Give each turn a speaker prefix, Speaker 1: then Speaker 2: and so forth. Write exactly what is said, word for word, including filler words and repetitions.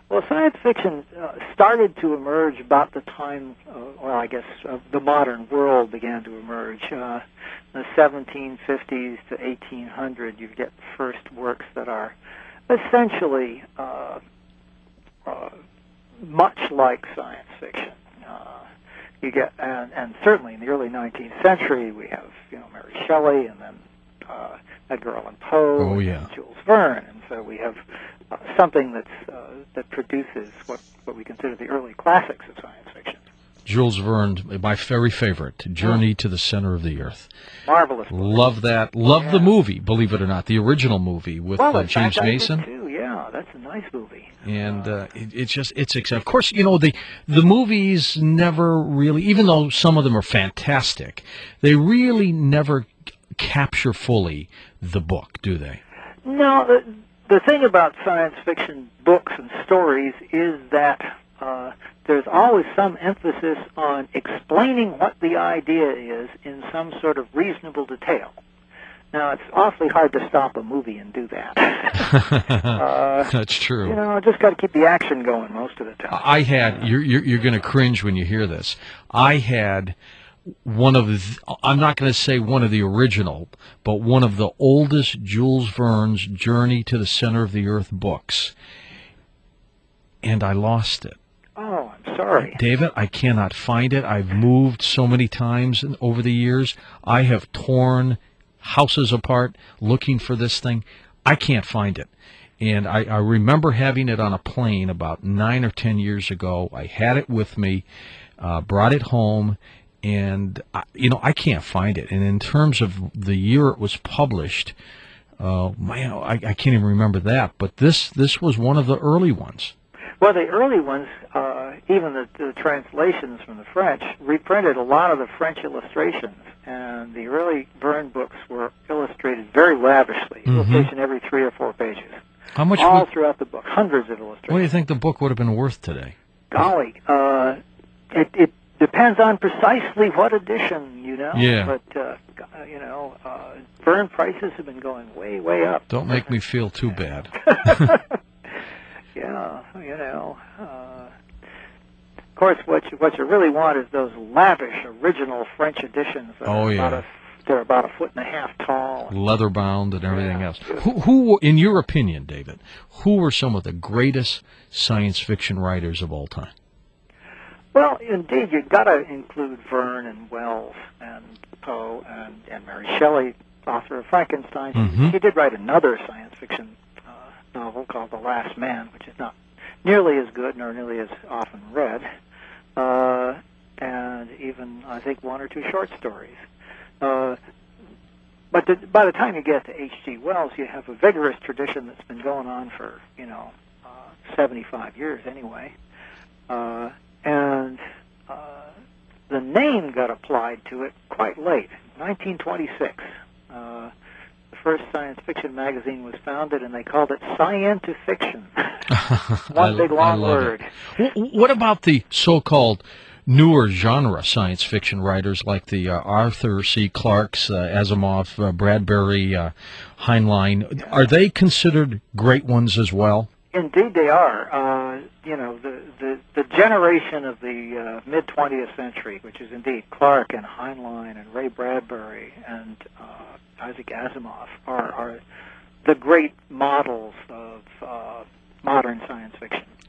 Speaker 1: Well, science fiction uh, started to emerge about the time, uh, well, I guess, uh, the modern world began to emerge. Uh, in the seventeen fifties to eighteen hundred, you get the first works that are essentially uh, uh, much like science fiction. Uh, you get, and, and certainly in the early nineteenth century, we have, you know, Mary Shelley, and then uh, Edgar Allan Poe,
Speaker 2: oh, yeah.
Speaker 1: and Jules Verne, and so we have uh, something that's uh, that produces what, what we consider the early classics of science fiction.
Speaker 2: Jules Verne, my very favorite, Journey to the Center of the Earth.
Speaker 1: Marvelous book.
Speaker 2: Love that. Love
Speaker 1: yeah.
Speaker 2: the movie, believe it or not, the original movie with
Speaker 1: well,
Speaker 2: uh,
Speaker 1: in
Speaker 2: James
Speaker 1: fact, I
Speaker 2: Mason.
Speaker 1: did too. Yeah, that's a nice movie.
Speaker 2: And
Speaker 1: uh,
Speaker 2: uh, it, it's just, it's, of course, you know, the the movies never really, even though some of them are fantastic, they really never capture fully the book, do they?
Speaker 1: No, the, the thing about science fiction books and stories is that uh, there's always some emphasis on explaining what the idea is in some sort of reasonable detail. Now, it's awfully hard to stop a movie and do that. uh,
Speaker 2: That's true.
Speaker 1: You know, just got to keep the action going most of the time.
Speaker 2: I had, you're, you're, you're going to cringe when you hear this, I had one of the, I'm not going to say one of the original, but one of the oldest Jules Verne's Journey to the Center of the Earth books, and I lost it.
Speaker 1: Oh, I'm sorry.
Speaker 2: David, I cannot find it. I've moved so many times over the years. I have torn houses apart looking for this thing. I can't find it. And I, I remember having it on a plane about nine or ten years ago. I had it with me, uh, brought it home, and, I, you know, I can't find it. And in terms of the year it was published, uh, man, I, I can't even remember that. But this, this was one of the early ones.
Speaker 1: Well, the early ones, uh, even the, the translations from the French, reprinted a lot of the French illustrations, and the early Verne books were illustrated very lavishly,
Speaker 2: Mm-hmm.
Speaker 1: illustration every three or four pages.
Speaker 2: How much?
Speaker 1: All
Speaker 2: would,
Speaker 1: throughout the book, hundreds of illustrations.
Speaker 2: What do you think the book would have been worth today?
Speaker 1: Golly, uh, it, it depends on precisely what edition, you know.
Speaker 2: Yeah.
Speaker 1: But, uh, you know, uh, Verne prices have been going way, way up.
Speaker 2: Don't make me feel too bad.
Speaker 1: Yeah, you know. Uh, of course, what you, what you really want is those lavish original French editions. That
Speaker 2: Oh,
Speaker 1: are
Speaker 2: yeah.
Speaker 1: About a, they're about a foot and a half tall.
Speaker 2: Leather bound and everything
Speaker 1: Yeah.
Speaker 2: else. Who, who, in your opinion, David, who were some of the greatest science fiction writers of all time?
Speaker 1: Well, indeed, you've got to include Verne and Wells and Poe and, and Mary Shelley, author of Frankenstein.
Speaker 2: Mm-hmm.
Speaker 1: She did write another science fiction uh, novel called The Last Man, which is not nearly as good nor nearly as often read, uh, and even, I think, one or two short stories. Uh, but the, by the time you get to H G. Wells, you have a vigorous tradition that's been going on for, you know, uh, seventy-five years anyway. Uh, and uh, the name got applied to it quite late, nineteen twenty-six. Uh, the first science fiction magazine was founded, and they called it Scientifiction. One
Speaker 2: I,
Speaker 1: big long
Speaker 2: I love
Speaker 1: word.
Speaker 2: It. What about the so-called newer genre science fiction writers like the uh, Arthur C. Clarke's, uh, Asimov, uh, Bradbury, uh, Heinlein?
Speaker 1: Yeah.
Speaker 2: Are they considered great ones as well?
Speaker 1: Indeed, they are. Uh, you know, the, the, the generation of the uh, mid-twentieth century, which is indeed Clarke and Heinlein and Ray Bradbury and uh, Isaac Asimov, are, are the great models of uh, modern science fiction.